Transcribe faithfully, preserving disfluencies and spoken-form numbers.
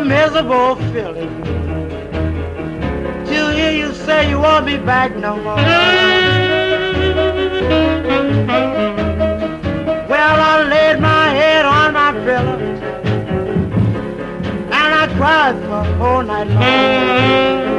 miserable feeling to hear you say you won't be back no more. Well, I laid my head on my pillow and I cried for a whole night long.